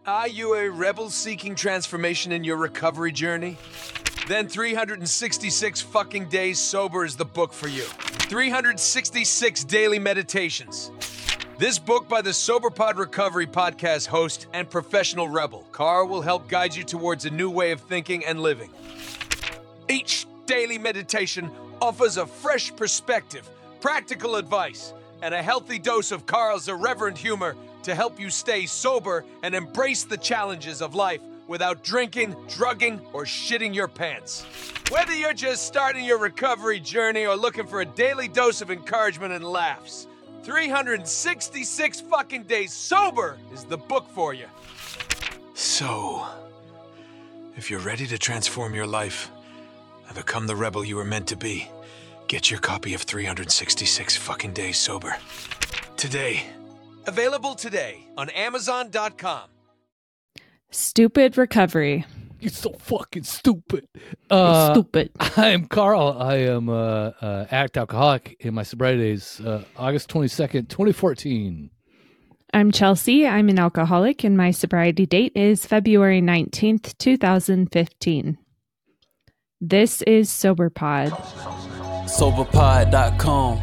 Are you a rebel seeking transformation in your recovery journey? Then 366 fucking days sober is the book for you. 366 daily meditations. This book by the SoberPod Recovery podcast host and professional rebel, Carl, will help guide you towards a new way of thinking and living. Each daily meditation offers a fresh perspective, practical advice, and a healthy dose of Carl's irreverent humor to help you stay sober and embrace the challenges of life without drinking, drugging, or shitting your pants. Whether you're just starting your recovery journey or looking for a daily dose of encouragement and laughs, 366 fucking days sober is the book for you. So, if you're ready to transform your life and become the rebel you were meant to be, get your copy of 366 fucking days sober today. Available today on Amazon.com. Stupid recovery. You're so fucking stupid. Stupid. I'm Carl. I am addict alcoholic in my sobriety days, August 22nd, 2014. I'm Chelsea. I'm an alcoholic, and my sobriety date is February 19th, 2015. This is SoberPod. Soberpod.com.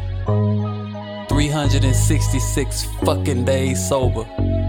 366 fucking days sober.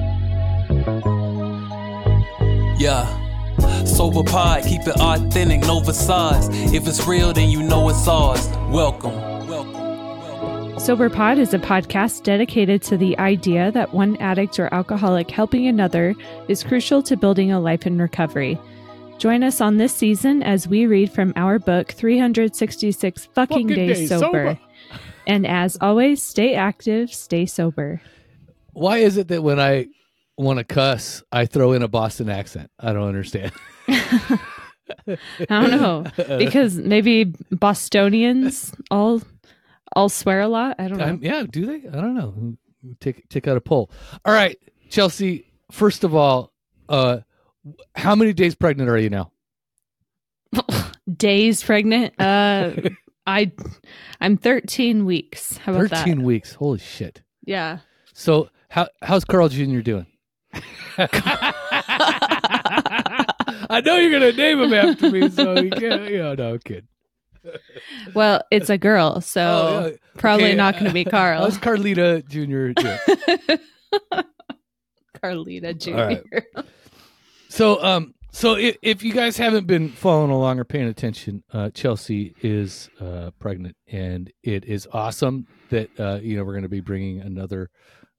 Yeah. SoberPod, keep it authentic, no facades. If it's real, then you know it's ours. Welcome. SoberPod is a podcast dedicated to the idea that one addict or alcoholic helping another is crucial to building a life in recovery. Join us on this season as we read from our book, 366 fucking days sober. And as always, stay active, stay sober. Why is it that when I want to cuss, I throw in a Boston accent? I don't understand. I don't know. Because maybe Bostonians all swear a lot? I don't know. Yeah, do they? I don't know. Take out a poll. All right, Chelsea, first of all, how many days pregnant are you now? Days pregnant? I'm 13 weeks. How about 13 that? weeks. Holy shit. Yeah. So how's Carl Jr. doing? I know you're going to name him after me, so you can't, no, I'm kidding. Well, it's a girl, so probably not going to be Carl. How's Carlita Jr. doing? Carlita Jr. All right. So if you guys haven't been following along or paying attention, Chelsea is pregnant, and it is awesome that we're going to be bringing another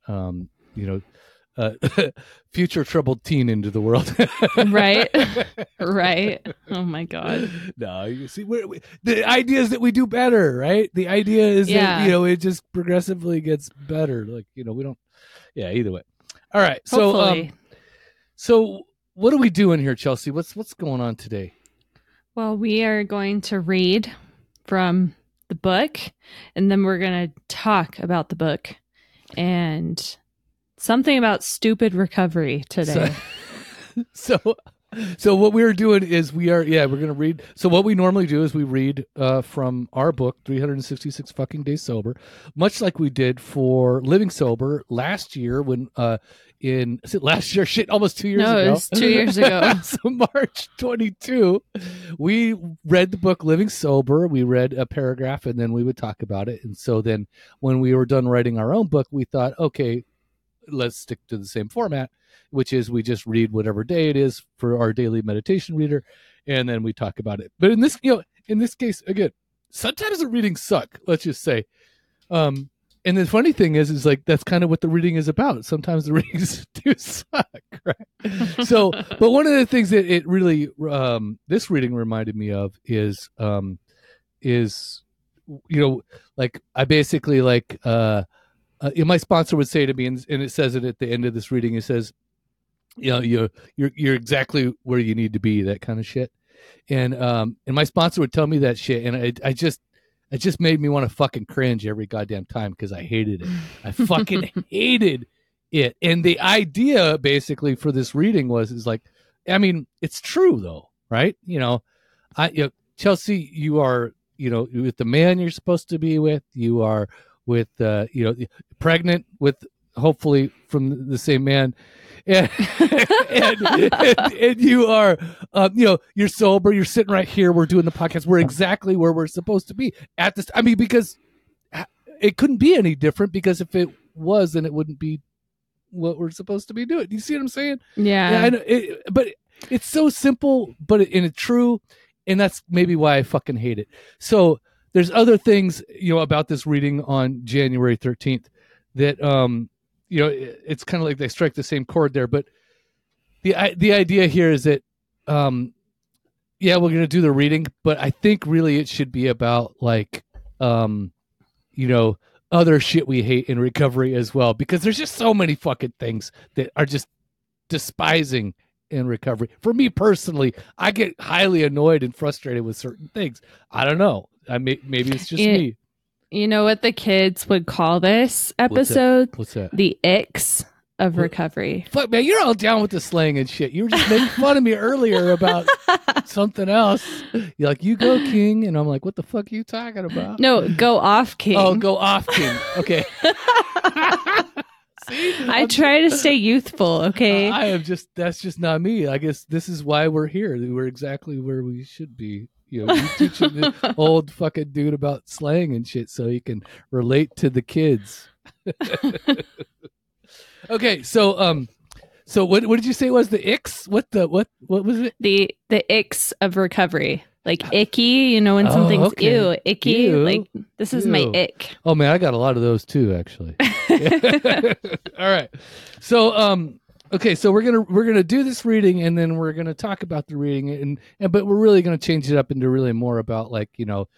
future troubled teen into the world. Right. Oh my God. No, you see, the idea is that we do better, right? The idea is that it just progressively gets better. Like we don't. Yeah. Either way. All right. Hopefully. So what are we doing here, Chelsea? What's going on today? Well, we are going to read from the book, and then we're going to talk about the book and something about stupid recovery today. So what we're doing is we're going to read. So what we normally do is we read from our book, 366 fucking days sober, much like we did for Living Sober last year when is it last year? Shit, almost 2 years ago. No, it was 2 years ago. So March 22, we read the book Living Sober. We read a paragraph and then we would talk about it. And so then when we were done writing our own book, we thought, okay, let's stick to the same format, which is we just read whatever day it is for our daily meditation reader, and then we talk about it. But in this case, again, sometimes the readings suck, let's just say. And the funny thing is like that's kind of what the reading is about. Sometimes the readings do suck, right? So, but one of the things that it really this reading reminded me of is like I basically like my sponsor would say to me, and it says it at the end of this reading. It says, you're exactly where you need to be, that kind of shit. And my sponsor would tell me that shit, and it just made me want to fucking cringe every goddamn time because I hated it. I fucking hated it. And the idea basically for this reading is like, I mean, it's true though, right? Chelsea, you are, with the man you're supposed to be with. You are with, pregnant with, hopefully from the same man. and and you are, you're sober. You're sitting right here. We're doing the podcast. We're exactly where we're supposed to be at this. I mean, because it couldn't be any different. Because if it was, then it wouldn't be what we're supposed to be doing. You see what I'm saying? Yeah. I know, but it's so simple, but it's true, and that's maybe why I fucking hate it. So there's other things, about this reading on January 13th that, it's kind of like they strike the same chord there. But the idea here is that, we're going to do the reading, but I think really it should be about like, other shit we hate in recovery as well, because there's just so many fucking things that are just despising in recovery. For me personally, I get highly annoyed and frustrated with certain things. I don't know. Maybe it's just me. You know what the kids would call this episode? What's that? The icks of recovery. Fuck, man, you're all down with the slang and shit. You were just making fun of me earlier about something else. You're like, you go, King. And I'm like, what the fuck are you talking about? No, go off, King. Oh, go off, King. Okay. See? I try to stay youthful, okay? That's just not me. I guess this is why we're here. We're exactly where we should be. You teaching the old fucking dude about slang and shit so he can relate to the kids. Okay, so what did you say was the icks? What was it? The icks of recovery. Like icky, when something's ew, icky. Ew. Like this is my ick. Oh man, I got a lot of those too, actually. All right. So okay, so we're gonna do this reading, and then we're gonna talk about the reading, but we're really gonna change it up into really more about like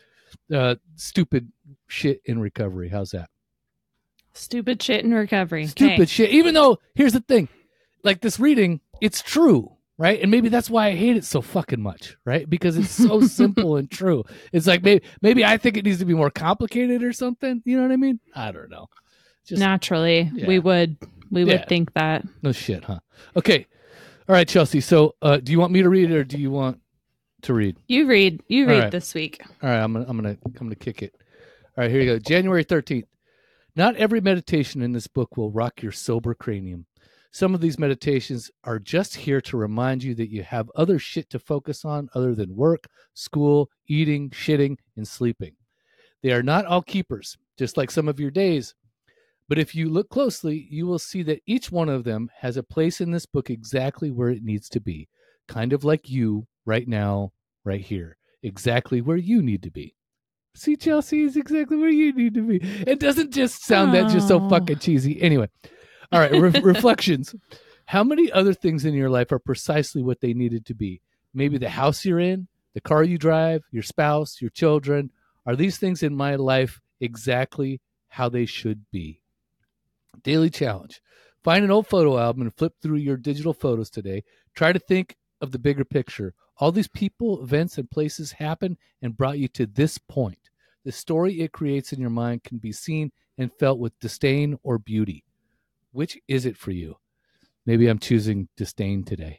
stupid shit in recovery. How's that? Stupid shit in recovery. Stupid shit. Even though, here's the thing, like this reading, it's true, right? And maybe that's why I hate it so fucking much, right? Because it's so simple and true. It's like maybe I think it needs to be more complicated or something. You know what I mean? I don't know. Just naturally, we would think that. No shit, huh? Okay. All right, Chelsea. So, do you want me to read it or do you want to read? You read. You read right. this week. All right, I'm gonna kick it. All right, here you go. January 13th. Not every meditation in this book will rock your sober cranium. Some of these meditations are just here to remind you that you have other shit to focus on other than work, school, eating, shitting, and sleeping. They are not all keepers, just like some of your days. But if you look closely, you will see that each one of them has a place in this book exactly where it needs to be. Kind of like you right now, right here. Exactly where you need to be. See, Chelsea is exactly where you need to be. It doesn't just sound that just so fucking cheesy. Anyway, all right, reflections. How many other things in your life are precisely what they needed to be? Maybe the house you're in, the car you drive, your spouse, your children. Are these things in my life exactly how they should be? Daily challenge. Find an old photo album and flip through your digital photos today. Try to think of the bigger picture. All these people, events, and places happened and brought you to this point. The story it creates in your mind can be seen and felt with disdain or beauty. Which is it for you? Maybe I'm choosing disdain today.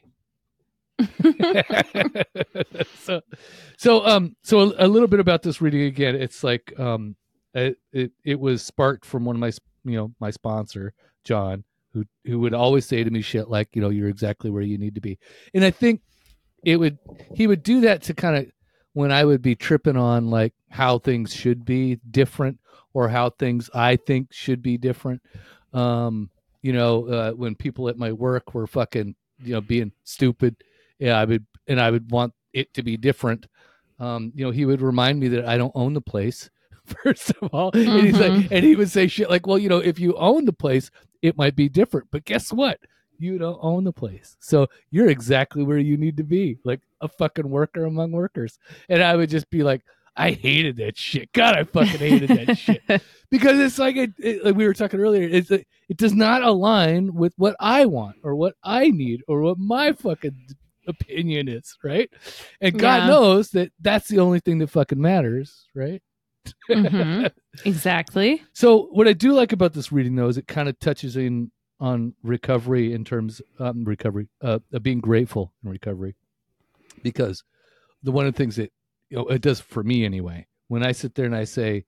So a little bit about this reading again. It's like it was sparked from one of my sponsor, John, who would always say to me shit like, you're exactly where you need to be. And I think he would do that to kind of when I would be tripping on like how things should be different or how things I think should be different. When people at my work were fucking, being stupid, I would want it to be different. He would remind me that I don't own the place, first of all. Mm-hmm. And he would say shit like, well, if you own the place, it might be different, but guess what? You don't own the place. So you're exactly where you need to be, like a fucking worker among workers. And I would just be like, I hated that shit. God, I fucking hated that shit. Because it's like, like we were talking earlier, it does not align with what I want or what I need or what my fucking opinion is, right? And God knows that that's the only thing that fucking matters, right? Mm-hmm. Exactly. So what I do like about this reading, though, is it kind of touches on recovery in terms of being grateful in recovery, because one of the things that it does for me anyway, when I sit there and I say,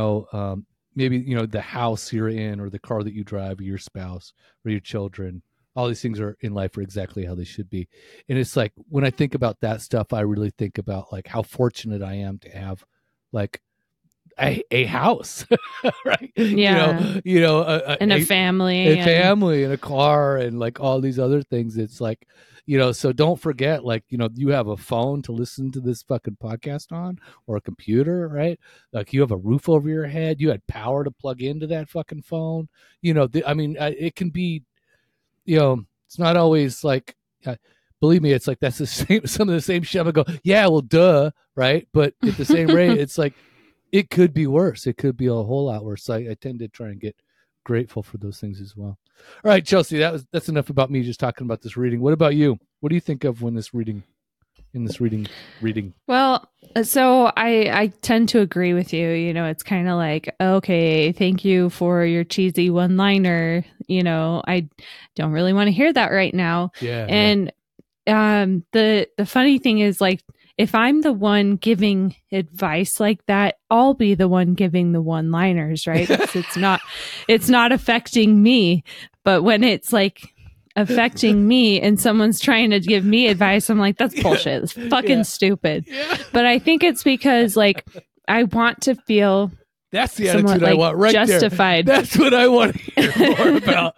maybe the house you're in or the car that you drive or your spouse or your children, all these things are in life are exactly how they should be. And it's like, when I think about that stuff, I really think about like how fortunate I am to have like a house, right? Yeah. And a family. family and a car and like all these other things. It's like, so don't forget, like, you have a phone to listen to this fucking podcast on, or a computer, right? Like, you have a roof over your head. You had power to plug into that fucking phone. It can be, it's not always like, believe me, it's like, that's the same, some of the same shit. I go, yeah, well, duh. Right. But at the same rate, it's like, it could be worse. It could be a whole lot worse. So I tend to try and get grateful for those things as well. All right, Chelsea, that's enough about me just talking about this reading. What about you? What do you think of in this reading? Well, so I tend to agree with you. It's kind of like, okay, thank you for your cheesy one-liner. I don't really want to hear that right now. Yeah. And the funny thing is, like, if I'm the one giving advice like that, I'll be the one giving the one-liners, right? It's not affecting me. But when it's like affecting me and someone's trying to give me advice, I'm like, that's bullshit. It's fucking stupid. Yeah. But I think it's because, like, I want to feel that's the attitude I want right justified. There. That's what I want to hear more about.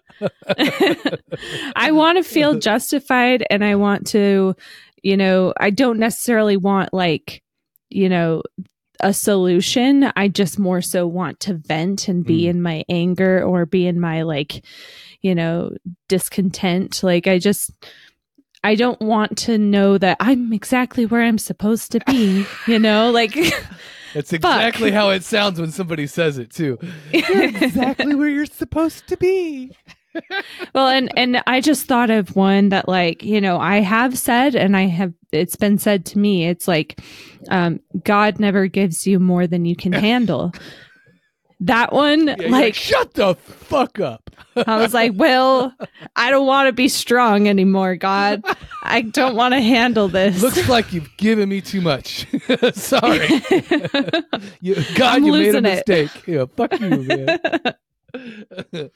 I want to feel justified, and I want to, I don't necessarily want, like, a solution. I just more so want to vent and be in my anger, or be in my, like, discontent. Like, I don't want to know that I'm exactly where I'm supposed to be, like. That's exactly how it sounds when somebody says it too. You're exactly where you're supposed to be. Well, and I just thought of one that, like, I have said, and it's been said to me, it's like, God never gives you more than you can handle. That one, like, shut the fuck up. I was like, well, I don't want to be strong anymore, God. I don't want to handle this. Looks like you've given me too much. Sorry. God, you made a mistake. Yeah, fuck you, man.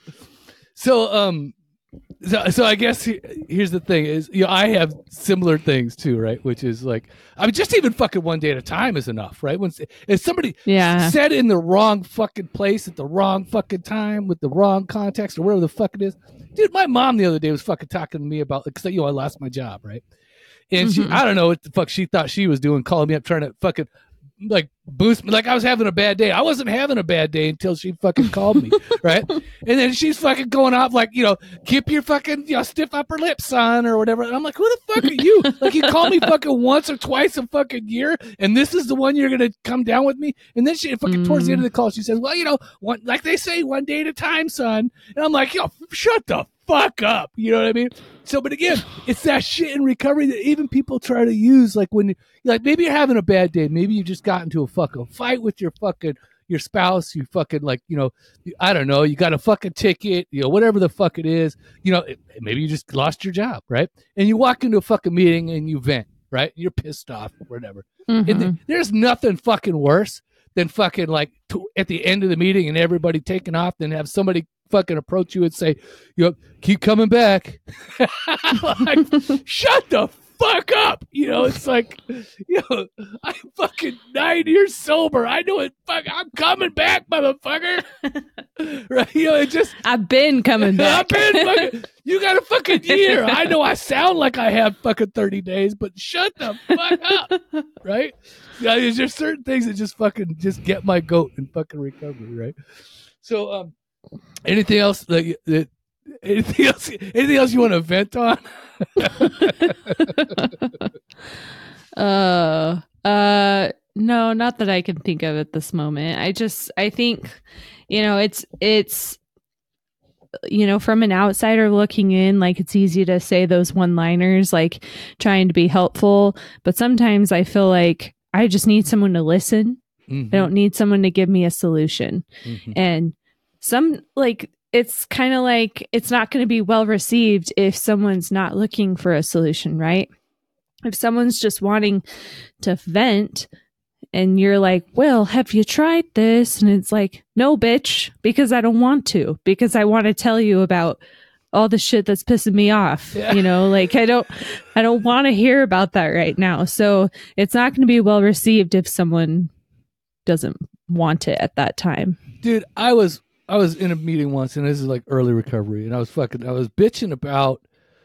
So I guess here's the thing is, I have similar things too, right? Which is like, just even fucking one day at a time is enough, right? If somebody said in the wrong fucking place at the wrong fucking time with the wrong context or whatever the fuck it is. Dude, my mom the other day was fucking talking to me about, because, I lost my job, right? And she, I don't know what the fuck she thought she was doing, calling me up, trying to fucking like boost me, like I was having a bad day. I wasn't having a bad day until she fucking called me, right? And then she's fucking going off like, keep your fucking stiff upper lip, son, or whatever. And I'm like, who the fuck are you? Like, you call me fucking once or twice a fucking year, and this is the one you're gonna come down with me? And then she fucking towards the end of the call, she says, well, like they say, one day at a time, son. And I'm like, shut the fuck up. You know what I mean? So, but again, it's that shit in recovery that even people try to use. Like, when maybe you're having a bad day, maybe you just got into a fucking fight with your spouse, you fucking, like, I don't know, you got a fucking ticket, whatever the fuck it is, maybe you just lost your job, right? And you walk into a fucking meeting and you vent, right? You're pissed off or whatever. And there's nothing fucking worse than fucking, like, at the end of the meeting and everybody taking off, then have somebody fucking approach you and say, keep coming back. Like, shut the fuck up. It's like, I'm fucking 9 years sober. I know it. Fuck, I'm coming back, motherfucker. Right? It just, I've been coming back. You got a fucking year. I know I sound like I have fucking 30 days, but shut the fuck up. Right? There's just certain things that just fucking just get my goat in fucking recovery. Right? So, anything else anything else you want to vent on? No, not that I can think of at this moment. I think, it's from an outsider looking in, like, it's easy to say those one-liners, like, trying to be helpful, but sometimes I feel like I just need someone to listen. I don't need someone to give me a solution. And it's kind of like, it's not going to be well received if someone's not looking for a solution, right? If someone's just wanting to vent and you're like, well, have you tried this? And it's like, no, bitch, because I don't want to, because I want to tell you about all the shit that's pissing me off. Yeah. You know, like I don't want to hear about that right now. So it's not going to be well received if someone doesn't want it at that time. Dude, I was in a meeting once, and this is like early recovery, and I was bitching about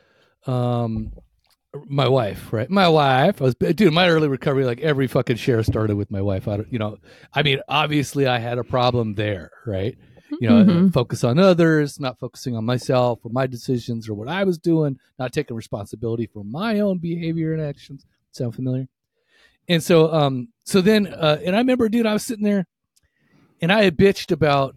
my wife, right? My wife. My early recovery, like every fucking share started with my wife. Obviously I had a problem there, right? Focus on others, not focusing on myself or my decisions or what I was doing, not taking responsibility for my own behavior and actions. Sound familiar? And so, then I remember, dude, I was sitting there and I had bitched about,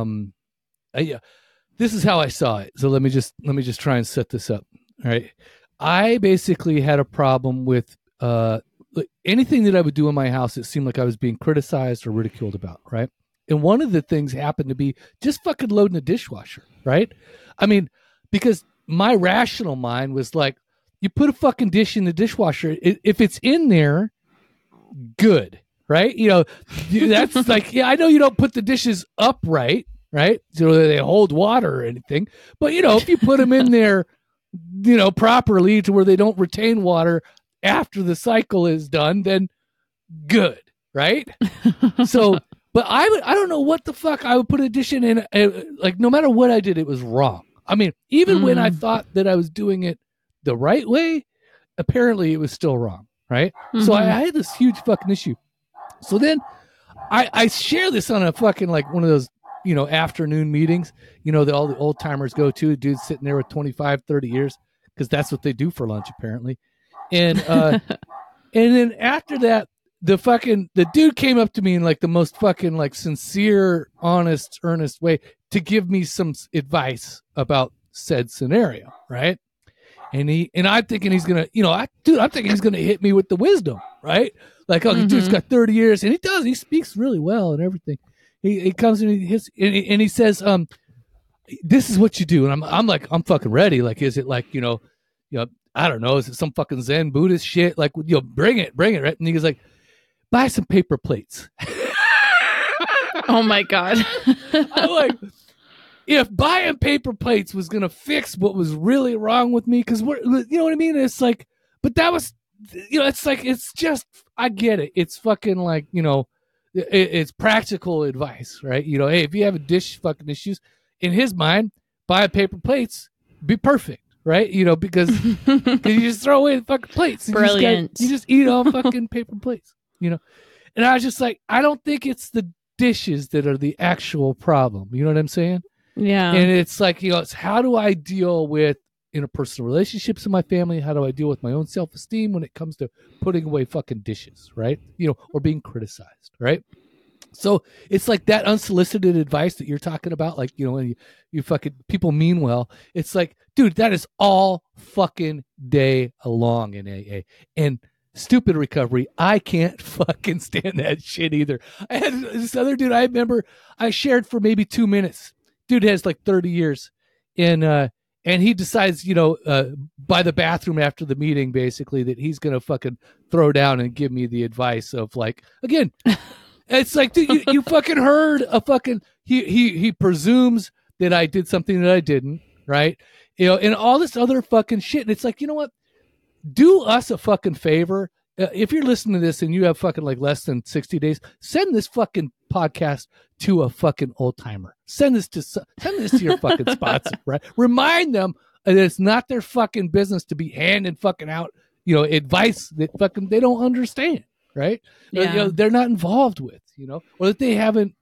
this is how I saw it. So let me just try and set this up. All right. I basically had a problem with anything that I would do in my house. It seemed like I was being criticized or ridiculed about, right? And one of the things happened to be just fucking loading a dishwasher, right? I mean, because my rational mind was like, you put a fucking dish in the dishwasher, if it's in there, good, right? That's like, yeah, I know you don't put the dishes upright, right? So they hold water or anything. But, if you put them in there, properly to where they don't retain water after the cycle is done, then good, right? So, but I don't know what the fuck I would put a dish in, and like no matter what I did, it was wrong. I mean, even when I thought that I was doing it the right way, apparently it was still wrong, right? So I had this huge fucking issue. So then I share this on a fucking like one of those afternoon meetings, that all the old timers go to, dudes sitting there with 25, 30 years, because that's what they do for lunch, apparently. And and then after that, the dude came up to me in like the most fucking like sincere, honest, earnest way to give me some advice about said scenario, right? And I'm thinking he's gonna, I'm thinking he's gonna hit me with the wisdom, right? Like, oh, dude's got 30 years, and he speaks really well and everything. He comes in and he says, this is what you do. And I'm like, I'm fucking ready. Like, is it like, I don't know. Is it some fucking Zen Buddhist shit? Like, bring it. Right. And he goes like, buy some paper plates. Oh my God. I'm like, if buying paper plates was going to fix what was really wrong with me, cause you know what I mean? It's like, but that was, it's like, it's just, I get it. It's fucking like, it's practical advice, right? Hey, if you have a dish fucking issues, in his mind, buy paper plates, be perfect, right? Because you just throw away the fucking plates. Brilliant. You just eat all fucking paper plates, And I was just like, I don't think it's the dishes that are the actual problem. You know what I'm saying? Yeah. And it's like, it's how do I deal with interpersonal relationships in my family? How do I deal with my own self-esteem when it comes to putting away fucking dishes, right? Or being criticized, right? So it's like that unsolicited advice that you're talking about, like, when you fucking people mean well. It's like, dude, that is all fucking day long in AA. And stupid recovery, I can't fucking stand that shit either. I had this other dude, I remember I shared for maybe 2 minutes. Dude has like 30 years. And he decides, by the bathroom after the meeting, basically, that he's going to fucking throw down and give me the advice of like, again, it's like, dude, you fucking heard a fucking, he presumes that I did something that I didn't, right? And all this other fucking shit. And it's like, you know what? Do us a fucking favor. If you're listening to this and you have fucking like less than 60 days, send this fucking podcast to a fucking old timer. Send this to your fucking spots, right? Remind them that it's not their fucking business to be handing fucking out, advice that fucking they don't understand, right? Yeah. They're not involved with, or that they haven't,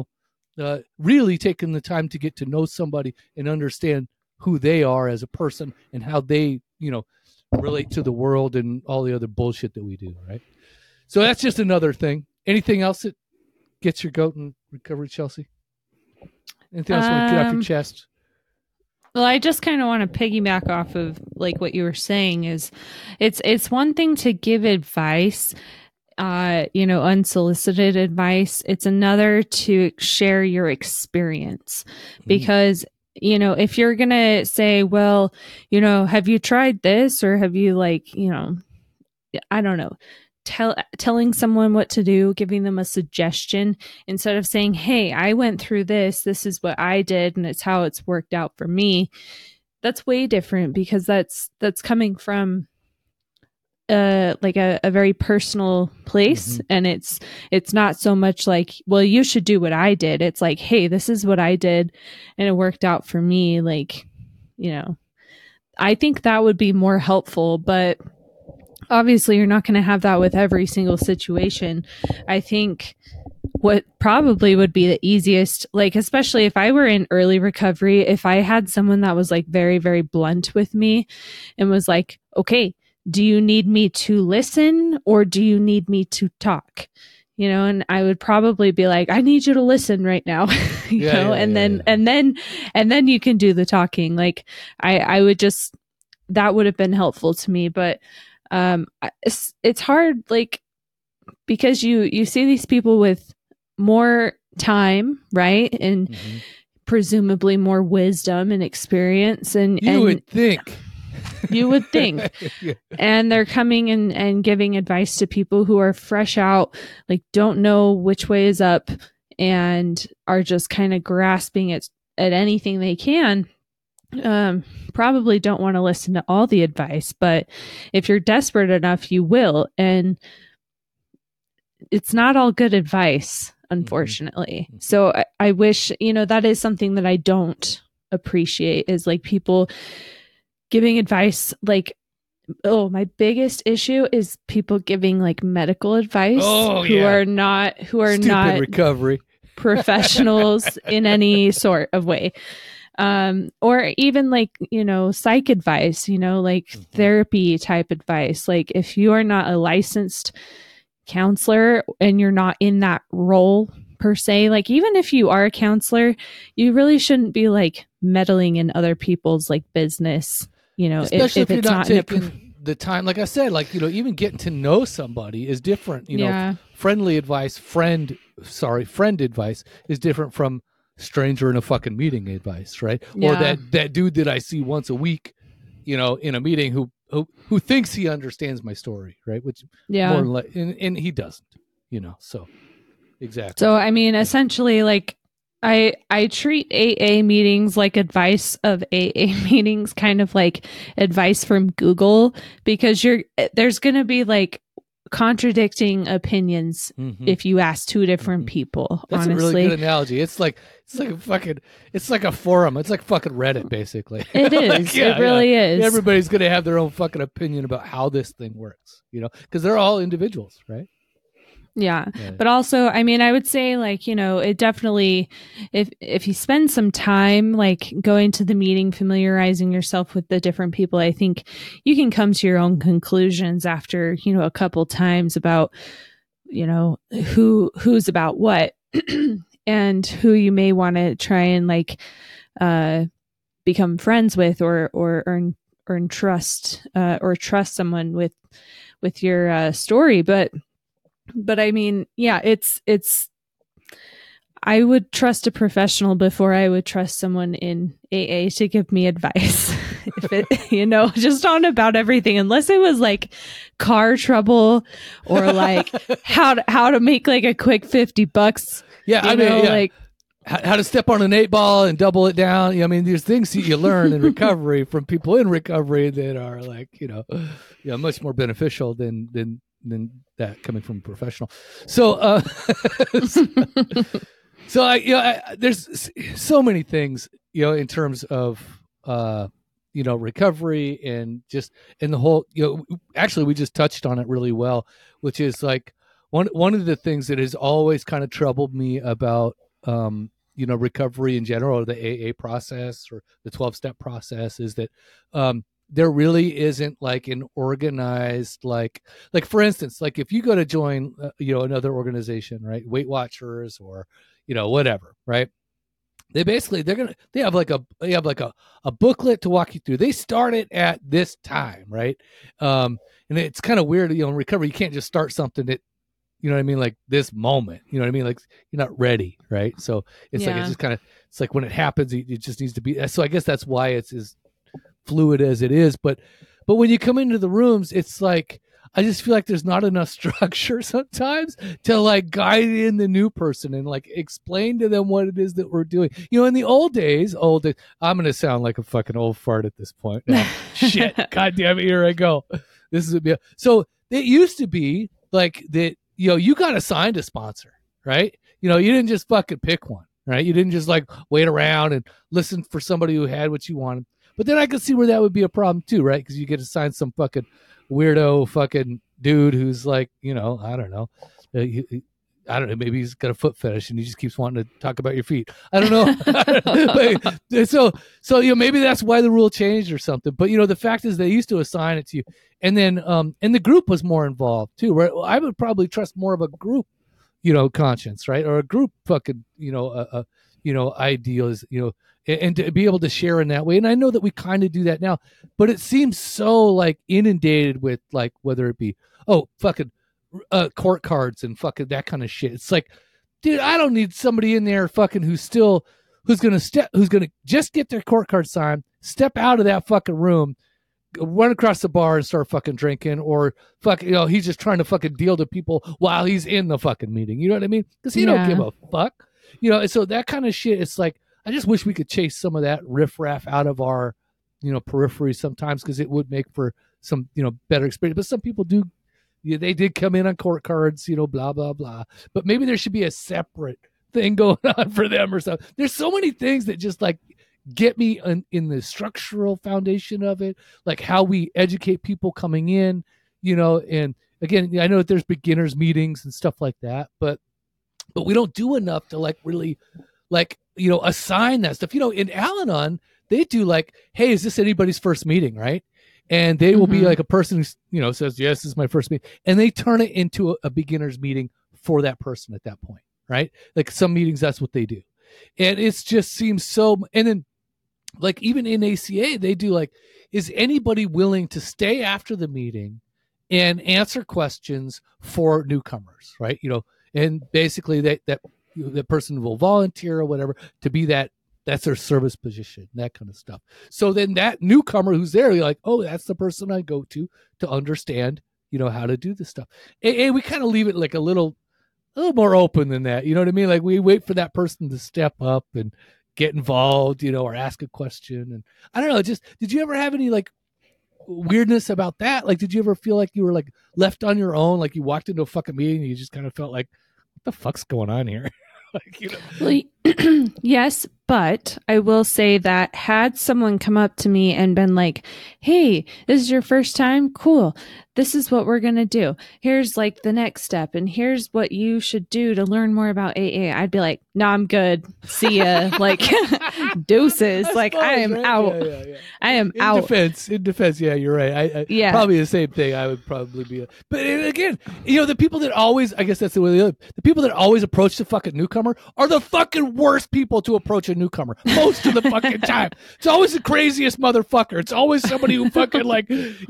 really taken the time to get to know somebody and understand who they are as a person and how they, relate to the world and all the other bullshit that we do, right? So that's just another thing. Anything else that gets your goat in recovery, Chelsea? Anything else you want to get off your chest? Well, I just kind of want to piggyback off of like what you were saying is it's one thing to give advice, unsolicited advice. It's another to share your experience, because if you're going to say, well, have you tried this, or have you I don't know, telling someone what to do, giving them a suggestion instead of saying, hey, I went through this is what I did and it's how it's worked out for me. that's way different, because that's coming from like a very personal place. Mm-hmm. And it's not so much like, well, you should do what I did. It's like, hey, this is what I did and it worked out for me. Like, you know, I think that would be more helpful, but obviously you're not going to have that with every single situation. I think what probably would be the easiest, like, especially if I were in early recovery, if I had someone that was like very, very blunt with me and was like, okay, do you need me to listen or do you need me to talk? You know, and I would probably be like, I need you to listen right now, and then you can do the talking. Like I would just, that would have been helpful to me. But it's hard, like, because you see these people with more time, right? And presumably more wisdom and experience. And would think. You would think. Yeah. And they're coming and giving advice to people who are fresh out, like don't know which way is up and are just kind of grasping at anything they can. Probably don't want to listen to all the advice, but if you're desperate enough, you will. And it's not all good advice, unfortunately. Mm-hmm. So I wish, you know, that is something that I don't appreciate, is like people giving advice. Like, oh, my biggest issue is people giving like medical advice who are not recovery professionals in any sort of way. Or even like, you know, psych advice, you know, like therapy type advice. Like if you are not a licensed counselor and you're not in that role per se, like even if you are a counselor, you really shouldn't be like meddling in other people's like business, you know, especially if you're it's not taking the time. Like I said, like, you know, even getting to know somebody is different. You know, friendly advice, friend advice is different from stranger in a fucking meeting advice, right? Or that dude that I see once a week, you know, in a meeting who thinks he understands my story, right? Which more like, and he doesn't, you know. So exactly. So I mean, essentially, like I treat AA meetings like advice of AA meetings, kind of like advice from Google, because there's going to be like contradicting opinions if you ask two different people. That's honestly. a really good analogy. It's like a forum. It's like fucking Reddit, basically. It is. It really is. Everybody's gonna have their own fucking opinion about how this thing works, you know, because they're all individuals, right? Yeah. But also, I mean, I would say, like, you know, it definitely, if you spend some time like going to the meeting, familiarizing yourself with the different people, I think you can come to your own conclusions after, you know, a couple times about, you know, who's about what and who you may want to try and like become friends with or earn trust or trust someone with your story. But I mean, yeah, it's I would trust a professional before I would trust someone in AA to give me advice. If it, you know, just on about everything, unless it was like car trouble or like how to make like a quick $50. Yeah, I mean, like how to step on an 8-ball and double it down. I mean, there's things that you learn in recovery from people in recovery that are like, you know, much more beneficial than that coming from a professional. So, there's so many things, you know, in terms of, you know, recovery and just in the whole, you know, actually we just touched on it really well, which is like one of the things that has always kind of troubled me about, you know, recovery in general, or the AA process or the 12-step process, is that, there really isn't like an organized, like for instance, like if you go to join, you know, another organization, right? Weight Watchers or, you know, whatever, right? They have like a booklet to walk you through. They start it at this time, right? And it's kind of weird, you know, in recovery, you can't just start something that, you know what I mean? Like this moment, you know what I mean? Like you're not ready, right? So it's like, it's just kind of, it's like when it happens, it just needs to be. So I guess that's why it's as fluid as it is. But when you come into the rooms, it's like, I just feel like there's not enough structure sometimes to like guide in the new person and like explain to them what it is that we're doing. In the old days, I'm going to sound like a fucking old fart at this point. Shit. God damn it. Here I go. So it used to be like that, you got assigned a sponsor, right? You didn't just fucking pick one, right? You didn't just like wait around and listen for somebody who had what you wanted. But then I could see where that would be a problem too, right? Because you get assigned some fucking weirdo fucking dude who's like, I don't know. I don't know. Maybe he's got a foot fetish and he just keeps wanting to talk about your feet. I don't know. So maybe that's why the rule changed or something. But the fact is they used to assign it to you, and then and the group was more involved too. Right? I would probably trust more of a group, conscience, right, or a group fucking, ideal is, and to be able to share in that way. And I know that we kind of do that now, but it seems so like inundated with like whether it be fucking court cards and fucking that kind of shit. It's like, dude, I don't need somebody in there fucking who's gonna just get their court card signed, step out of that fucking room, run across the bar and start fucking drinking, or he's just trying to fucking deal to people while he's in the fucking meeting. You know what I mean? Because he don't give a fuck. So that kind of shit. It's like, I just wish we could chase some of that riffraff out of our, periphery sometimes, because it would make for some, better experience. But some people do, they did come in on court cards, blah, blah, blah. But maybe there should be a separate thing going on for them or something. There's so many things that just like get me in the structural foundation of it, like how we educate people coming in, and again, I know that there's beginners meetings and stuff like that, but we don't do enough to like really like, assign that stuff. In Al-Anon, they do like, hey, is this anybody's first meeting, right? And they will be like a person who, says, yes, this is my first meeting. And they turn it into a beginner's meeting for that person at that point, right? Like some meetings, that's what they do. And it just seems so, and then like even in ACA, they do like, is anybody willing to stay after the meeting and answer questions for newcomers, right? And basically that person will volunteer or whatever to be that's their service position, that kind of stuff. So then that newcomer who's there, you're like, oh, that's the person I go to understand, how to do this stuff. And we kind of leave it like a little more open than that. You know what I mean? Like we wait for that person to step up and get involved, or ask a question. And I don't know, did you ever have any like weirdness about that? Like, did you ever feel like you were like left on your own? Like you walked into a fucking meeting and you just kind of felt like, what the fuck's going on here? Well, yes, but I will say that had someone come up to me and been like, hey, this is your first time? Cool. This is what we're going to do. Here's like the next step. And here's what you should do to learn more about AA. I'd be like, no, I'm good. See ya. Like deuces. Like I am out. Yeah. I am out. In defense. Yeah, you're right. I probably the same thing. I would probably be. But again, the people that always, I guess that's the way they live. The people that always approach the fucking newcomer are the fucking worst people to approach a newcomer most of the fucking time. It's always the craziest motherfucker. It's always somebody who fucking like,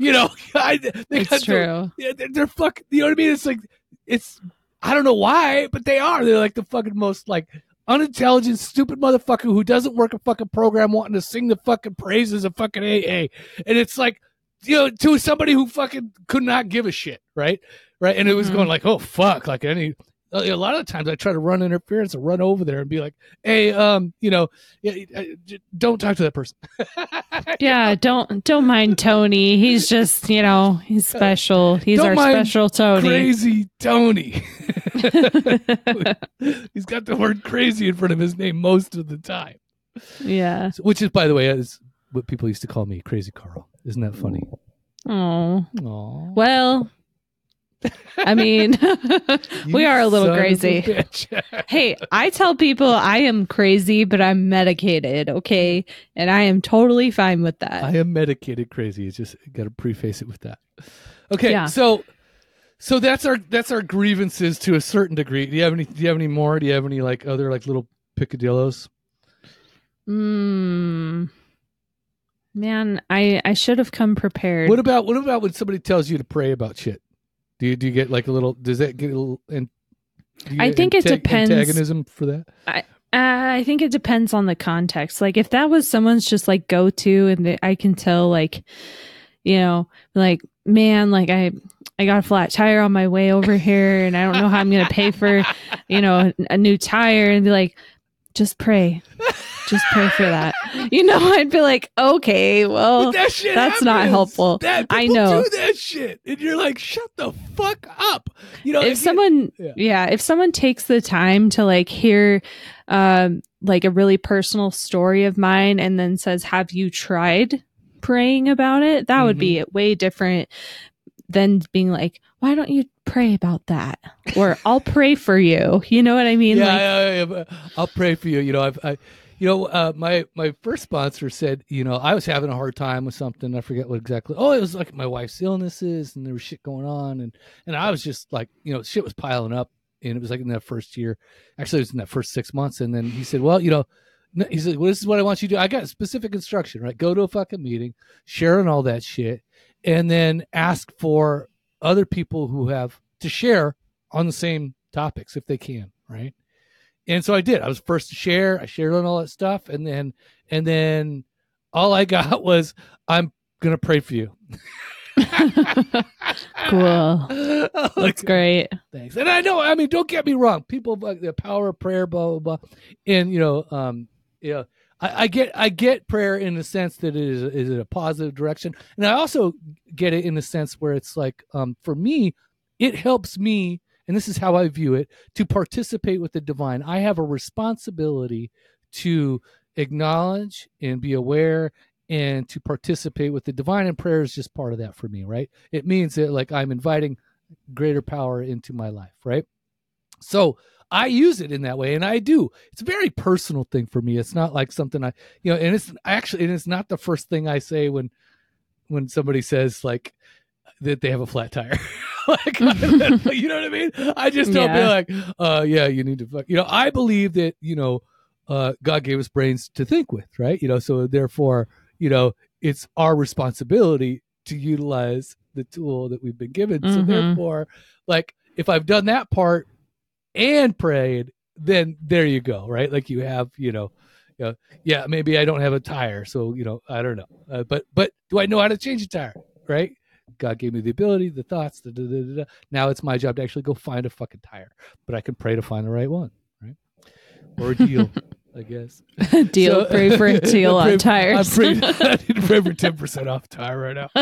it's true. They're fucking, you know what I mean? It's like, I don't know why, but they are. They're like the fucking most like unintelligent, stupid motherfucker who doesn't work a fucking program wanting to sing the fucking praises of fucking AA. And it's like, to somebody who fucking could not give a shit. Right. And it was going like, oh fuck. Like a lot of times I try to run interference and run over there and be like, hey, don't talk to that person. Yeah. Don't mind Tony. He's just, he's special. He's our special Tony. Crazy Tony. He's got the word crazy in front of his name most of the time. Yeah. Which is, by the way, is what people used to call me, Crazy Carl. Isn't that funny? Oh. Well, I mean, we are a little crazy. Hey, I tell people I am crazy, but I'm medicated, okay? And I am totally fine with that. I am medicated crazy. It's just got to preface it with that. Okay, yeah. So that's our grievances to a certain degree. Do you have any more? Do you have any like other like little picadillos? Man, I should have come prepared. What about when somebody tells you to pray about shit? Do you get like a little? Does that get a little? I think it depends. Antagonism for that. I think it depends on the context. Like if that was someone's just like go to, and I can tell like, like man, like I got a flat tire on my way over here and I don't know how I'm going to pay for, a new tire, and be like, just pray. Just pray for that. I'd be like, okay, well, that's happens. not helpful. I know. Do that shit. And you're like, shut the fuck up. If someone takes the time to like hear like a really personal story of mine and then says, have you tried praying about it? That would be way different than being like, why don't you pray about that? Or I'll pray for you. You know what I mean? Yeah. I'll pray for you. My first sponsor said, I was having a hard time with something. I forget what exactly. Oh, it was like my wife's illnesses and there was shit going on. And I was just like, shit was piling up. And it was like in that first year. Actually, it was in that first 6 months. And then he said, well, he said, well, this is what I want you to do. I got specific instruction, right? Go to a fucking meeting, sharing all that shit, and then ask for other people who have to share on the same topics if they can, right? And so I did. I was first to share. I shared on all that stuff, and then all I got was, I'm gonna pray for you. Cool. That's great. Thanks. And I know, don't get me wrong. People like the power of prayer, blah blah blah. And I get prayer in the sense that it is a positive direction, and I also get it in the sense where it's like, for me, it helps me, and this is how I view it, to participate with the divine. I have a responsibility to acknowledge and be aware and to participate with the divine, and prayer is just part of that for me, right? It means that like I'm inviting greater power into my life, right? So I use it in that way, and I do. It's a very personal thing for me. It's not like something and it's not the first thing I say when somebody says like that they have a flat tire. Like, you know what I mean? I just don't be like, you need to fuck. I believe that, God gave us brains to think with, right? So therefore, it's our responsibility to utilize the tool that we've been given. Mm-hmm. So therefore, like, if I've done that part and prayed, then there you go, right? Like you have, maybe I don't have a tire, so I don't know, but do I know how to change a tire, right? God gave me the ability, the thoughts. Now it's my job to actually go find a fucking tire, but I can pray to find the right one, right? Or a deal, I guess. Deal, pray for a deal on tires. I need to pray for 10% off tire right now.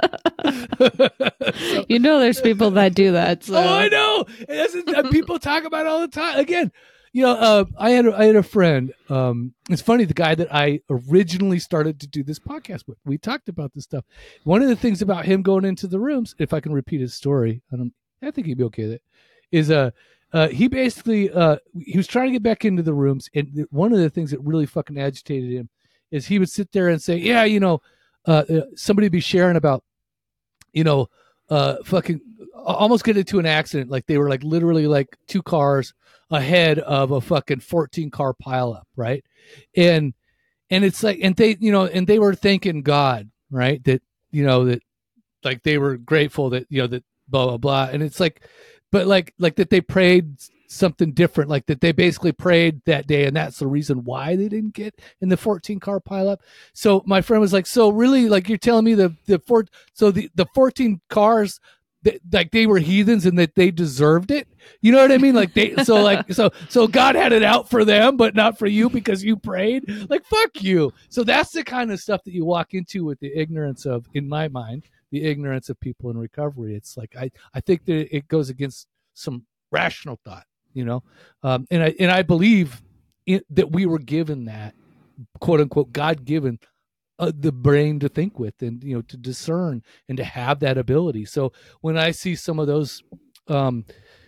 There's people that do that. So. Oh, I know. People talk about it all the time. Again, I had a friend. It's funny, the guy that I originally started to do this podcast with. We talked about this stuff. One of the things about him going into the rooms, if I can repeat his story, I think he'd be okay with it. Is he basically he was trying to get back into the rooms, and one of the things that really fucking agitated him is he would sit there and say, somebody would be sharing about, fucking almost get into an accident, like they were like literally like 2 cars ahead of a fucking 14 car pileup, right? And it's like, and they were thanking God, right? That that like they were grateful that that blah blah blah, and it's like, but like that they prayed something different, like that they basically prayed that day, and that's the reason why they didn't get in the 14 car pileup. So my friend was like, so really, like you're telling me the 14 cars, like they were heathens and that they deserved it, you know what I mean? Like so God had it out for them, but not for you because you prayed. Like, fuck you. So that's the kind of stuff that you walk into with the ignorance of, in my mind, the ignorance of people in recovery. It's like I think that it goes against some rational thought, and I believe that we were given that quote unquote God given the brain to think with, and to discern and to have that ability. So when I see some of those I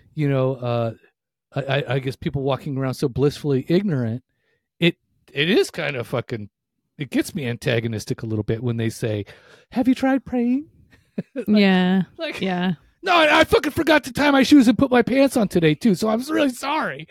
guess people walking around so blissfully ignorant, it is kind of fucking, it gets me antagonistic a little bit when they say, have you tried praying? Yeah. No, I fucking forgot to tie my shoes and put my pants on today too, so I'm really sorry.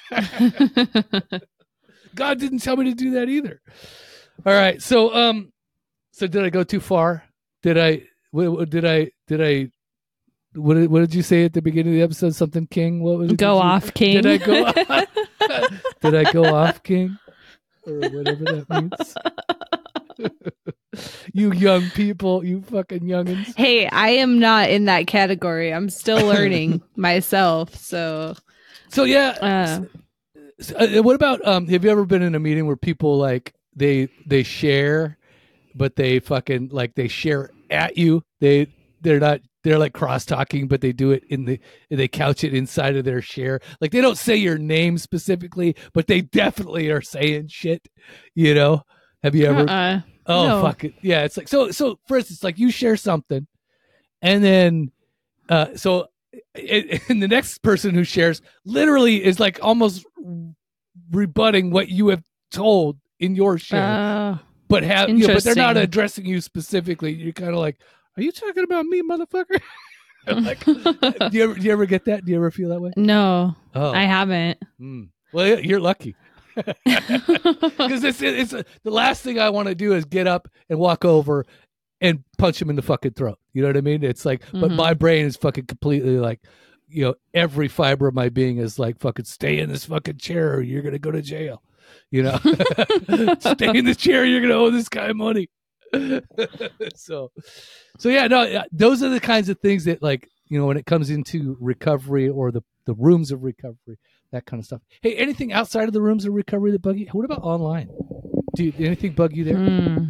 God didn't tell me to do that either. All right, so did I go too far? What did you say at the beginning of the episode? Something King? What was it? Go off, King. Did I go off? Did I go off, King? Or whatever that means. You young people, you fucking youngins. Hey, I am not in that category. I'm still learning myself. So yeah. What about have you ever been in a meeting where people like they share, but they fucking like they share at you? They're like cross talking, but they do it they couch it inside of their share. Like they don't say your name specifically, but they definitely are saying shit. You know? Have you ever? Oh, no. Fuck it. Yeah, it's like so. For instance, like you share something, and then and the next person who shares literally is like almost rebutting what you have told in your share, but but they're not addressing you specifically. You're kind of like, are you talking about me, motherfucker? Like, do you ever get that? Do you ever feel that way? No, I haven't. Well, you're lucky. Because it's the last thing I want to do is get up and walk over and punch him in the fucking throat. You know what I mean? It's like, but my brain is fucking completely like, you know, every fiber of my being is like, fucking stay in this fucking chair or you're gonna go to jail. You know, stay in the chair. You're gonna owe this guy money. so yeah, no, those are the kinds of things that, like, you know, when it comes into recovery or the rooms of recovery, that kind of stuff. Hey, anything outside of the rooms of recovery that bug you? What about online? Anything bug you there?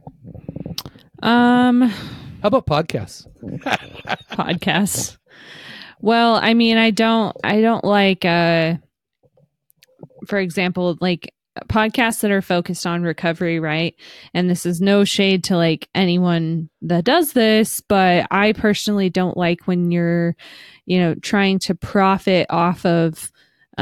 How about podcasts? Podcasts. Well, I mean, I don't like, for example, like podcasts that are focused on recovery, right? And this is no shade to like anyone that does this, but I personally don't like when you're, you know, trying to profit off of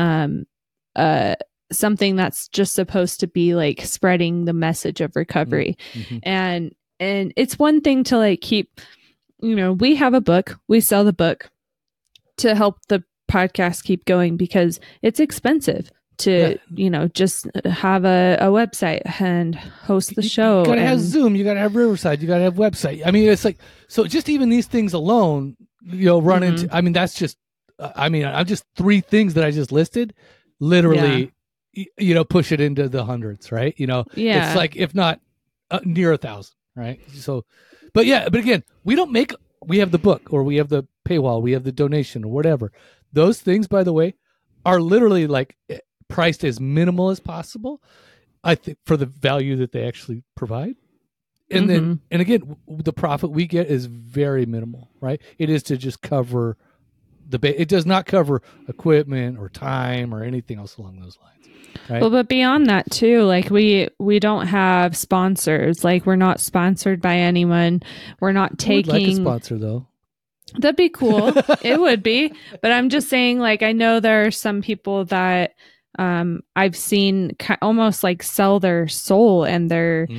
something that's just supposed to be like spreading the message of recovery. And it's one thing to like keep, you know, we have a book, we sell the book to help the podcast keep going because it's expensive to, you know, just have a website and host the show. You gotta have Zoom, you gotta have Riverside, you gotta have website. I mean, it's like, so just even these things alone, you know, run into, I mean, that's just, I mean, I'm just 3 things that I just listed, literally, you know, push it into the hundreds, right? You know, it's like, if not near 1,000, right? So, but again, we have the book or we have the paywall, we have the donation or whatever. Those things, by the way, are literally like priced as minimal as possible, I think, for the value that they actually provide. And then, and again, the profit we get is very minimal, right? It is to just cover it does not cover equipment or time or anything else along those lines. Right? Well, but beyond that too, like we don't have sponsors. Like we're not sponsored by anyone. We're not taking. I would like a sponsor though. That'd be cool. It would be. But I'm just saying, like, I know there are some people that I've seen almost like sell their soul and their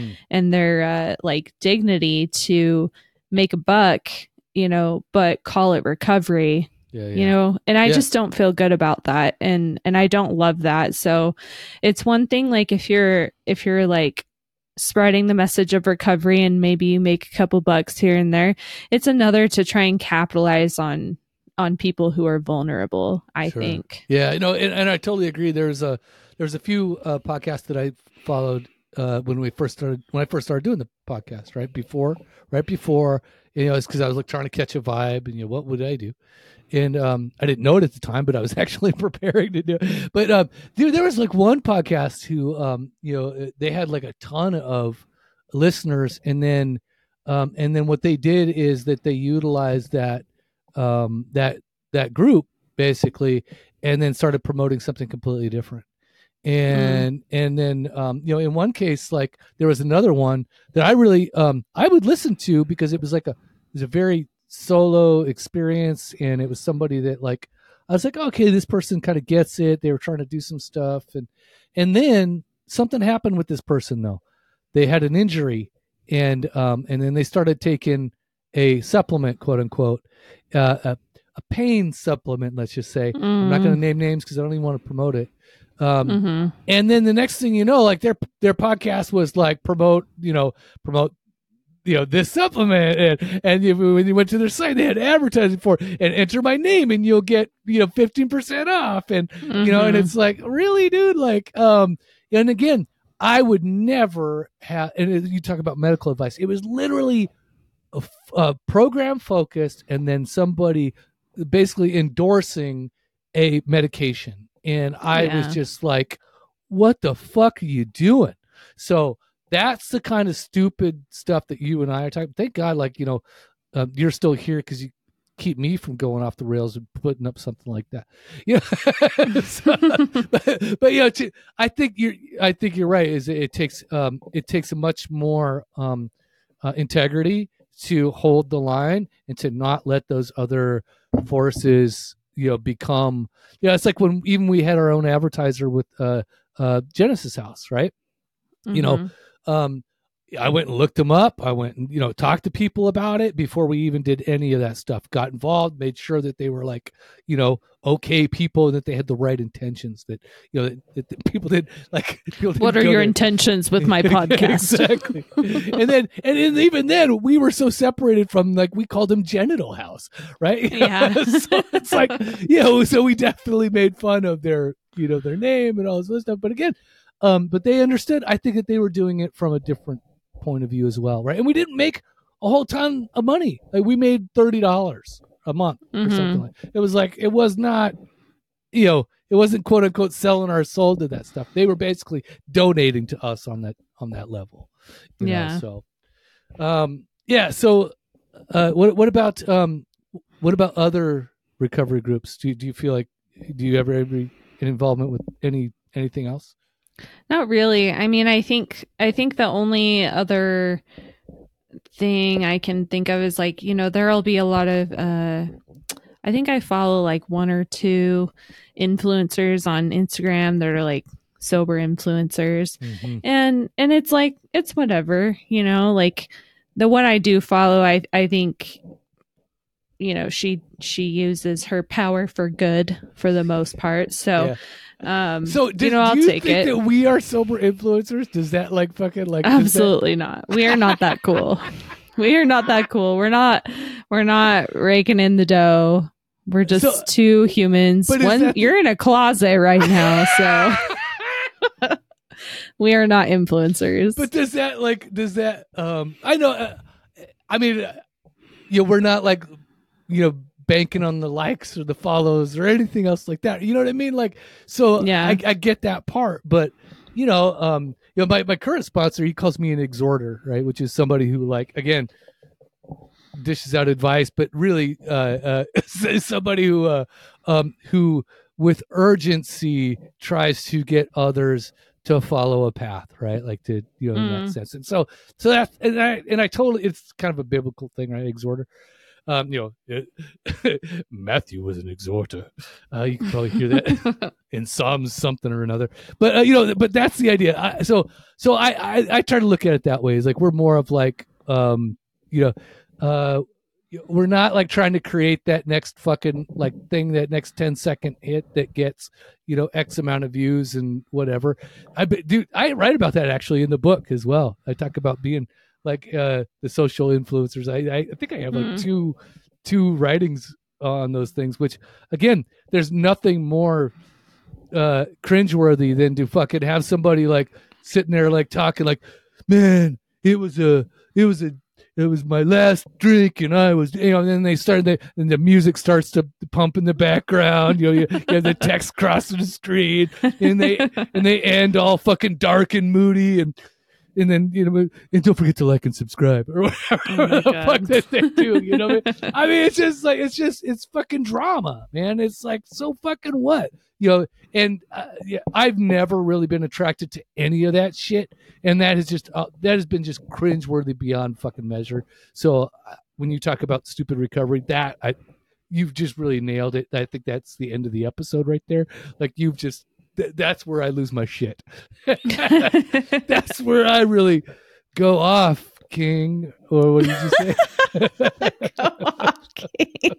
like dignity to make a buck, you know, but call it recovery. You know, and I just don't feel good about that. And I don't love that. So it's one thing, like if you're like spreading the message of recovery and maybe you make a couple bucks here and there, it's another to try and capitalize on people who are vulnerable, I think. Yeah, you know, and I totally agree. There's a few podcasts that I followed when I first started doing the podcast, right before, you know, it's because I was like trying to catch a vibe and, you know, what would I do? And I didn't know it at the time, but I was actually preparing to do it. But there was like one podcast who, you know, they had like a ton of listeners, and then what they did is that they utilized that group basically, and then started promoting something completely different. And then you know, in one case, like there was another one that I really I would listen to because it was a very solo experience, and it was somebody that, like, I was like, okay, this person kind of gets it. They were trying to do some stuff, and then something happened with this person though. They had an injury, and then they started taking a supplement, quote unquote, a pain supplement, let's just say. I'm not going to name names because I don't even want to promote it. And then the next thing you know, like their podcast was like promote this supplement, and when you went to their site, they had advertising for it, and enter my name and you'll get 15% off, and you know, and it's like, really, dude, like and again, I would never have, and you talk about medical advice, it was literally a program focused and then somebody basically endorsing a medication. And I was just like, what the fuck are you doing? So that's the kind of stupid stuff that you and I are talking. Thank God, like, you're still here because you keep me from going off the rails and putting up something like that. But I think you're right. It takes a much more integrity to hold the line and to not let those other forces become. It's like when even we had our own advertiser with Genesis House, right? I went and looked them up. I went and, talked to people about it before we even did any of that stuff. Got involved, made sure that they were like, okay people, and that they had the right intentions, that, that people did like. What are your intentions with my podcast? Exactly. and even then we were so separated from, like, we called them Genital House, right? Yeah. So it's like, so we definitely made fun of their, their name and all this other stuff. But again, but they understood, I think, that they were doing it from a different point of view as well, right? And we didn't make a whole ton of money. Like, we made $30 a month or something like that. It was like, it was not, it wasn't quote unquote selling our soul to that stuff. They were basically donating to us on that level. So what about other recovery groups? Do you feel like, do you ever have any involvement with anything else? Not really. I mean, I think the only other thing I can think of is, like, there'll be a lot of I think I follow like one or two influencers on Instagram that are like sober influencers. And it's like, it's whatever, like the one I do follow, I think she uses her power for good for the most part. So so do I'll you take think it. that we are sober influencers? Does that like fucking like? Absolutely not. We are not that cool. We are not that cool. We're not raking in the dough. We're just two humans. You're in a closet right now, so we are not influencers. But does that I know, I mean, we're not like, banking on the likes or the follows or anything else like that. You know what I mean? Like, so I get that part, but my current sponsor, he calls me an exhorter, right? Which is somebody who, like, again, dishes out advice, but really is somebody who with urgency tries to get others to follow a path, right? Like, to, in that sense. And so that's, and I totally, it's kind of a biblical thing, right? Exhorter. Matthew was an exhorter. You can probably hear that in Psalms something or another. But but that's the idea. I try to look at it that way. It's like, we're more of like, we're not like trying to create that next fucking like thing, that next 10-second hit that gets X amount of views and whatever. I write about that actually in the book as well. I talk about being like the social influencers. I think I have like two writings on those things, which, again, there's nothing more cringeworthy than to fucking have somebody like sitting there like talking like, man, it was my last drink and I was, and then they started, and the music starts to pump in the background, you have the text crossing the screen, and they end all fucking dark and moody, and then, and don't forget to like and subscribe or whatever the fuck that they do. I mean, it's just like, it's fucking drama, man. It's like, so fucking what, and I've never really been attracted to any of that shit. And that has been just cringeworthy beyond fucking measure. So when you talk about stupid recovery, you've just really nailed it. I think that's the end of the episode right there. Like, you've just, that's where I lose my shit. That's where I really go off, King. Or what did you say? Go off, King.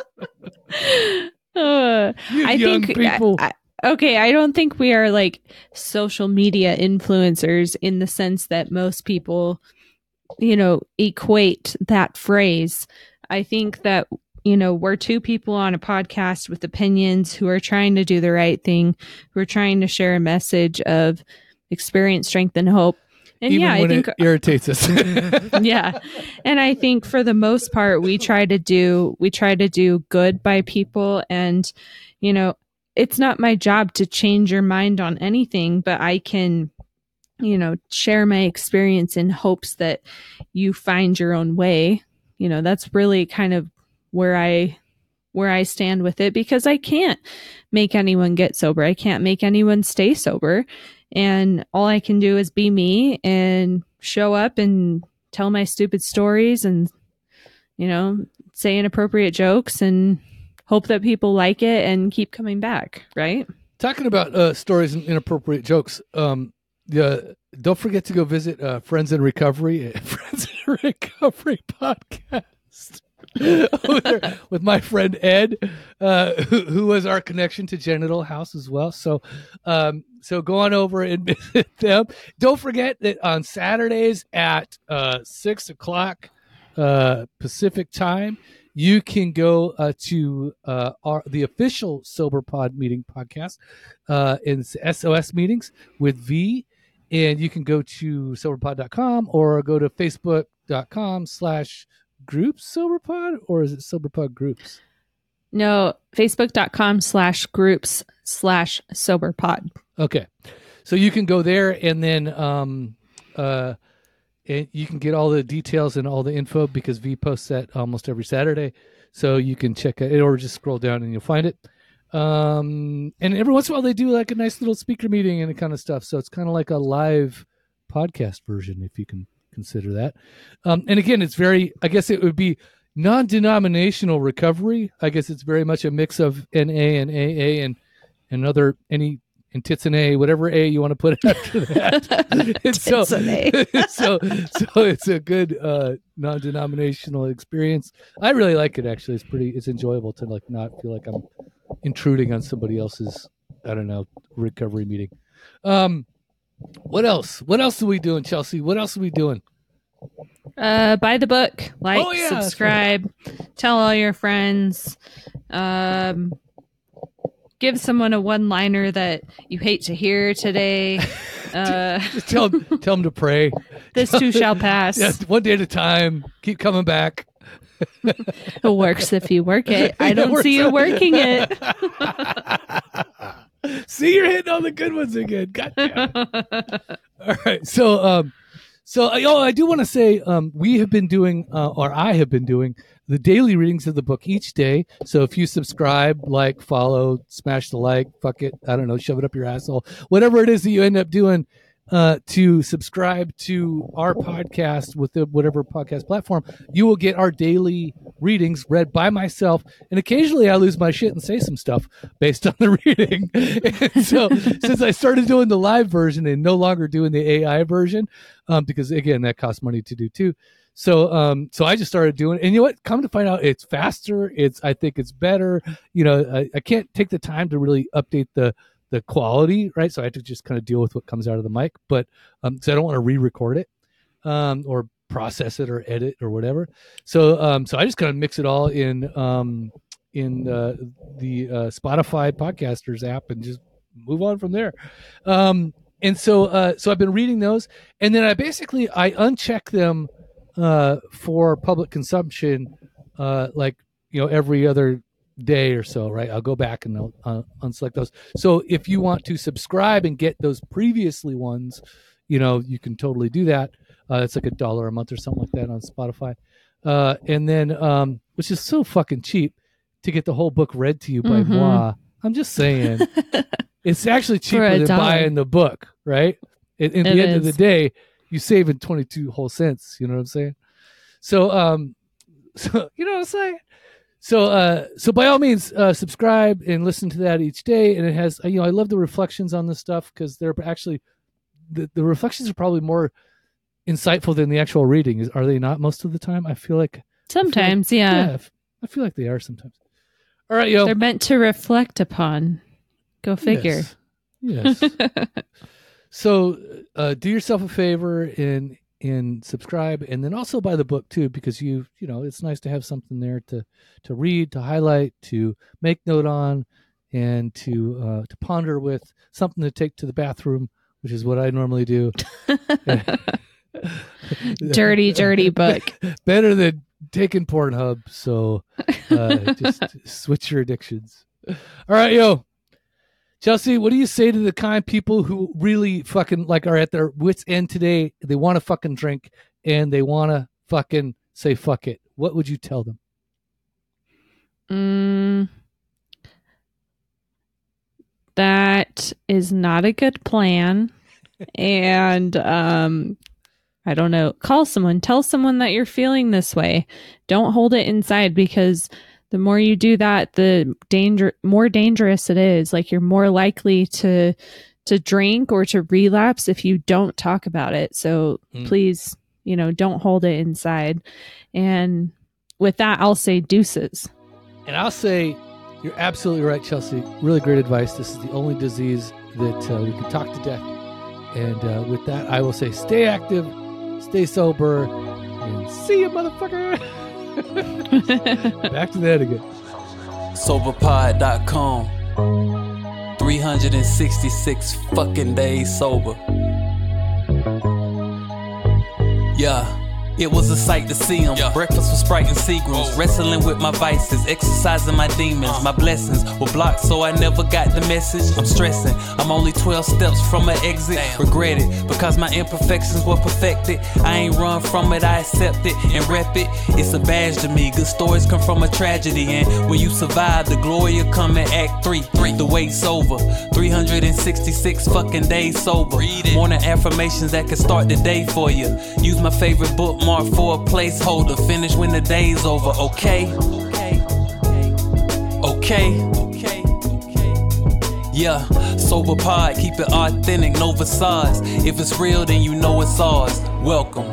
I think people. I don't think we are like social media influencers in the sense that most people, equate that phrase. I think that, we're two people on a podcast with opinions who are trying to do the right thing, who are trying to share a message of, experience strength and hope. And Even yeah, when I think it irritates us. yeah. And I think for the most part, we try to do good by people. And, you know, it's not my job to change your mind on anything, but I can, you know, share my experience in hopes that you find your own way. You know, that's really kind of where I stand with it, because I can't make anyone get sober. I can't make anyone stay sober. And all I can do is be me and show up and tell my stupid stories and, you know, say inappropriate jokes and hope that people like it and keep coming back. Right. Talking about stories and inappropriate jokes. Don't forget to go visit Friends in Recovery, Friends in Recovery podcast. Over there with my friend Ed, who was our connection to Genital House as well. So go on over and visit them. Don't forget that on Saturdays at 6 o'clock Pacific time, you can go to the official Sober Pod meeting podcast in SOS meetings with V. And you can go to soberpod.com or go to facebook.com/groups SoberPod, or is it SoberPod groups? No, facebook.com/groups/SoberPod. Okay. So you can go there, and then and you can get all the details and all the info, because V posts that almost every Saturday. So you can check it, or just scroll down and you'll find it. And every once in a while they do like a nice little speaker meeting and that kind of stuff. So it's kind of like a live podcast version, if you can consider that. And again, it's very, I guess it would be non-denominational recovery. I guess it's very much a mix of NA and AA and other, and tits and A, whatever A you want to put after that. And so it's a good non-denominational experience. I really like it, actually. It's enjoyable to like not feel like I'm intruding on somebody else's, I don't know, recovery meeting. What else are we doing, Chelsea? What else are we doing? Buy the book, subscribe, tell all your friends, give someone a one-liner that you hate to hear today. Just tell them to pray. This too shall pass. Yes, one day at a time. Keep coming back. It works if you work it. I don't see you working it. See, you're hitting all the good ones again. Goddamn. All right. So I do want to say we have been doing, or I have been doing, the daily readings of the book each day. So if you subscribe, like, follow, smash the like, fuck it, I don't know, shove it up your asshole, whatever it is that you end up doing, to subscribe to our podcast with whatever podcast platform, you will get our daily readings read by myself. And occasionally I lose my shit and say some stuff based on the reading. And so since I started doing the live version and no longer doing the AI version, because again, that costs money to do too. So I just started doing it. And you know what? Come to find out, it's faster. I think it's better. You know, I can't take the time to really update the quality, right? So I have to just kind of deal with what comes out of the mic, but so I don't want to re-record it or process it or edit or whatever. So I just kind of mix it all in the Spotify podcasters app and just move on from there. And so I've been reading those, and then I uncheck them for public consumption, like, you know, every other day or so, right? I'll go back and I'll unselect those. So if you want to subscribe and get those previously ones, you know, you can totally do that. It's like $1 a month or something like that on Spotify. And then, which is so fucking cheap to get the whole book read to you by moi. I'm just saying, it's actually cheaper than buying the book, right? At the end of the day, you save in 22 whole cents. You know what I'm saying? So you know what I'm saying? So by all means, subscribe and listen to that each day. And it has, you know, I love the reflections on this stuff, because they're actually, the reflections are probably more insightful than the actual reading. Are they not most of the time? I feel like sometimes, yeah. I feel like they are sometimes. All right, yo. They're meant to reflect upon. Go figure. Yes. So do yourself a favor and subscribe, and then also buy the book too, because you know, it's nice to have something there to read, to highlight, to make note on, and to ponder with, something to take to the bathroom which is what I normally do. Dirty book. Better than taking Pornhub. So just switch your addictions. All right, yo. Chelsea, what do you say to the kind people who really fucking like are at their wits' end today? They want to fucking drink and they want to fucking say fuck it. What would you tell them? That is not a good plan. And I don't know. Call someone. Tell someone that you're feeling this way. Don't hold it inside, because the more you do that, the more dangerous it is. Like, you're more likely to drink or to relapse if you don't talk about it. So please, don't hold it inside. And with that, I'll say deuces. And I'll say, you're absolutely right, Chelsea. Really great advice. This is the only disease that we can talk to death. And with that, I will say, stay active, stay sober, and see you, motherfucker. Back to that again. Soberpod.com. 366 fucking days sober. Yeah. It was a sight to see him. Breakfast with Sprite and Seagrams. Wrestling with my vices, exercising my demons. My blessings were blocked, so I never got the message. I'm stressing, I'm only 12 steps from an exit. Regret it, because my imperfections were perfected. I ain't run from it, I accept it and rep it. It's a badge to me, good stories come from a tragedy. And when you survive, the glory will come in Act 3. The wait's over, 366 fucking days sober. Morning affirmations that can start the day for you. Use my favorite bookmark for a placeholder. Finish when the day's over, okay? Yeah, sober pod, keep it authentic, no facades. If it's real, then you know it's ours. Welcome.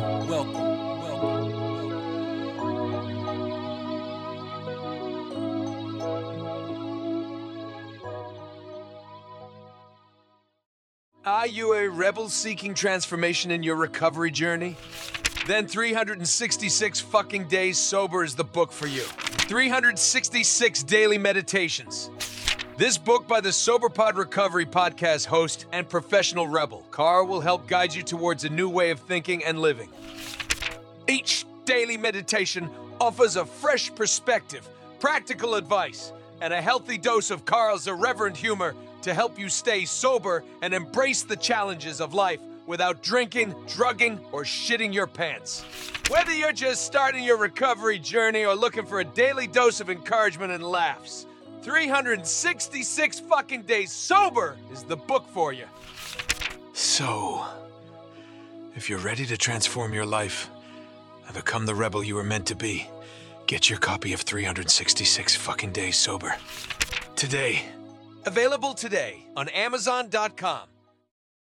Are you a rebel seeking transformation in your recovery journey? Then 366 fucking days sober is the book for you. 366 daily meditations. This book by the SoberPod Recovery podcast host and professional rebel, Carl, will help guide you towards a new way of thinking and living. Each daily meditation offers a fresh perspective, practical advice, and a healthy dose of Carl's irreverent humor to help you stay sober and embrace the challenges of life without drinking, drugging, or shitting your pants. Whether you're just starting your recovery journey or looking for a daily dose of encouragement and laughs, 366 fucking days sober is the book for you. So, if you're ready to transform your life and become the rebel you were meant to be, get your copy of 366 fucking days sober today. Available today on Amazon.com.